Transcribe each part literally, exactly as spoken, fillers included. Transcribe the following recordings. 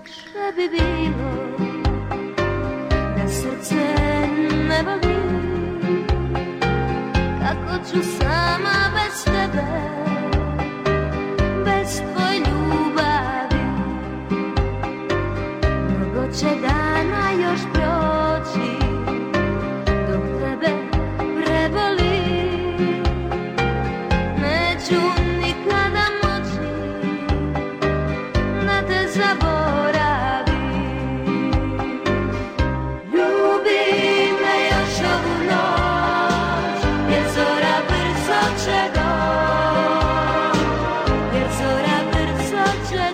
lakše bi bilo da srce ne boli. Kako ću sama bez tebe, bez tvoj ljubavi. Mnogo će dana još proći dok tebe preboli. Neću nikada moći da te zaboravim. Ljubi me još ovu noć, jer zora brzo će doć, jer zora brzo će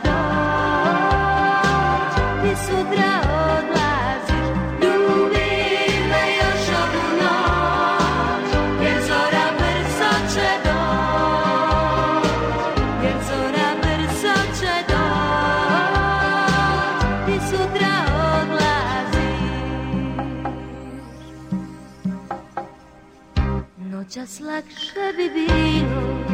doć. Ti sutra odlaziš. Ljubi me još ovu noć, jer zora brzo će doć, jer zora brzo će doć. Ti sutra odlaziš. Noćas lakše bi bilo